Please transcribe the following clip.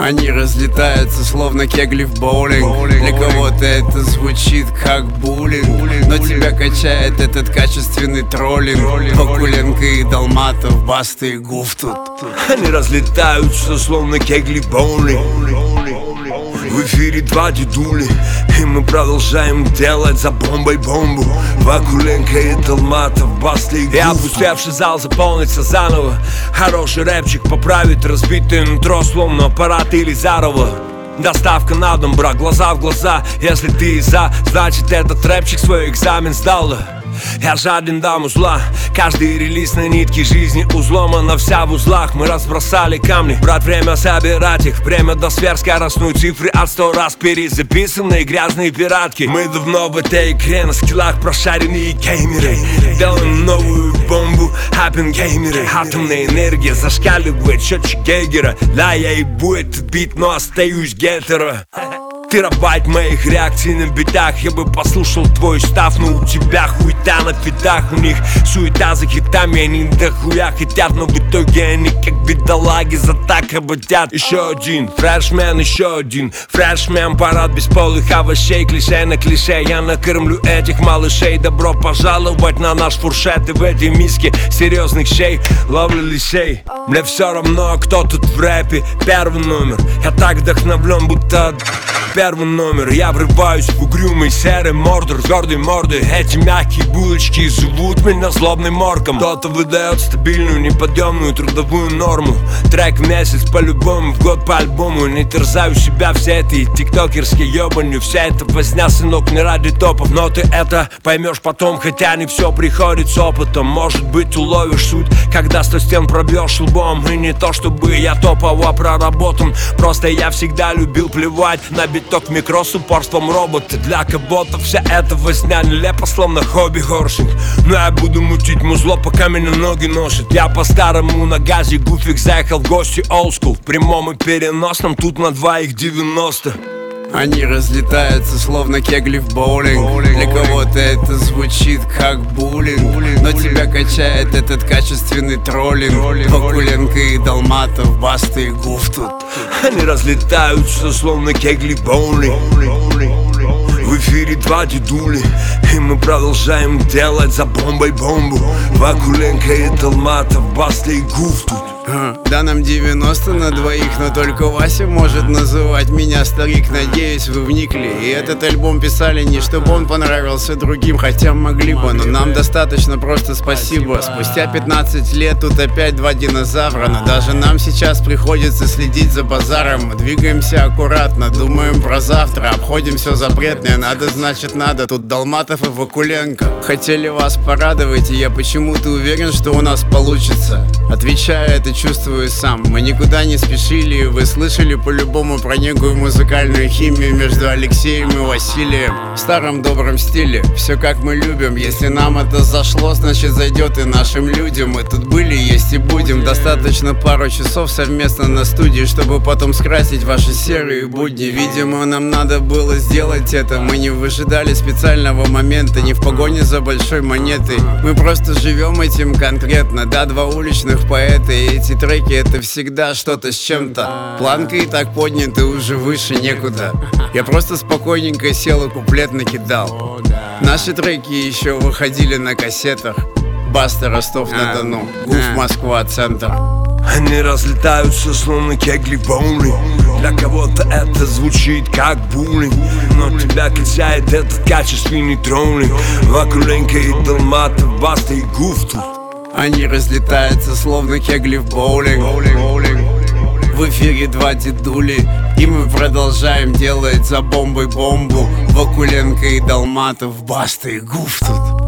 Они разлетаются, словно кегли в боулинг. Для кого-то это звучит как буллинг, но тебя качает этот качественный троллинг. Вакуленко и Долматов, Баста и Гуф тут. Они разлетаются, словно кегли в боулинг. В эфире два дедули, и мы продолжаем делать за бомбой бомбу. Вакуленко и Долматов, Баста и Гуф. И опустевший зал заполнится заново. Хороший рэпчик поправит разбитое нутро, словно аппарат Елизарова. Доставка на дом, брат, глаза в глаза. Если ты за, значит этот рэпчик свой экзамен сдал. Я жаден до музла. Каждый релиз на нитке жизни узлом, она вся в узлах. Мы разбросали камни, брат, время собирать их. Время до сверхскоростной цифры от 100 раз перезаписанные грязные пиратки. Мы давно в этой игре на скиллах прошаренные геймеры. Делаем новую бомбу, геймеры. Атомная энергия зашкаливает счетчик Гейгера. Да, я ебу этот бит, но остаюсь гетеро. Терабайт моих реакций на битах. Я бы послушал твой став, но у тебя хуйта на фитах. У них суета за хитами, они дохуя хотят, но в итоге они как бедолаги за так ободят. Еще один фрешмен, еще один фрешмен. Парад бесполых овощей, клише на клише. Я накормлю этих малышей. Добро пожаловать на наш фуршет. И в этой миске серьезных щей ловлю лисей. Мне все равно, кто тут в рэпе первый номер. Я так вдохновлен, будто первый номер. Я врываюсь в угрюмый серый мордор с гордой мордой. Эти мягкие булочки зовут меня злобным морком. Кто-то выдает стабильную, неподъемную трудовую норму. Трек в месяц по-любому, в год по альбому. Не терзаю себя все эти тиктокерские ебанью. Вся эта возня, сынок, не ради топов. Но ты это поймешь потом, хотя не все приходит с опытом. Может быть, уловишь суть, когда 100 стен пробьешь лбом. И не то, чтобы я топово проработан, просто я всегда любил плевать на биток микро с упорством робота. Для кого-то вся эта возня нелепо, словно хобби-хорсинг. Но я буду мутить музло, пока меня ноги носят. Я по-старому на газе, Гуфик заехал в гости олдскул. В прямом и переносном, тут на 2,90. Они разлетаются, словно кегли в боулинг. Для кого-то это звучит как буллинг, но тебя качает этот качественный троллинг. Вакуленко и Долматов, Баста и Гуф тут. Они разлетаются, словно кегли в боулинг. В эфире два дедули, и мы продолжаем делать за бомбой бомбу. Вакуленко и Долматов, Баста и Гуф тут. Да, нам 90 на двоих, но только Вася может называть меня старик. Надеюсь, вы вникли. И этот альбом писали не чтобы он понравился другим, хотя могли бы, но нам достаточно просто спасибо. Спустя 15 лет тут опять два динозавра, но даже нам сейчас приходится следить за базаром. Мы двигаемся аккуратно, думаем про завтра, обходим все запретное. Надо, значит надо, тут Долматов и Вакуленко. Хотели вас порадовать, и я почему-то уверен, что у нас получится. Отвечаю, это чувствую сам. Мы никуда не спешили, и вы слышали по-любому про некую музыкальную химию между Алексеем и Василием. В старом добром стиле, все как мы любим. Если нам это зашло, значит зайдет и нашим людям. Мы тут были, есть и будем. Достаточно пару часов совместно на студии, чтобы потом скрасить ваши серые будни. Видимо, нам надо было сделать это. Мы не выжидали специального момента, не в погоне за большой монетой. Мы просто живем этим конкретно. Да, два уличных поэта, и эти треки это всегда что-то с чем-то. Планка и так поднята, уже выше некуда. Я просто спокойненько сел и куплет накидал. Наши треки еще выходили на кассетах. Баста, Ростов-на-Дону, Гуф, Москва, центр. Они разлетаются, словно кегли в боулинг. Для кого-то это звучит как буллинг, но тебя качает этот качественный троллинг. Вакуленко и Долматов, Баста и Гуф тут. Они разлетаются, словно кегли в боулинг. В эфире два дедули, и мы продолжаем делать за бомбой бомбу. Вакуленко и Долматов, Баста и Гуф тут.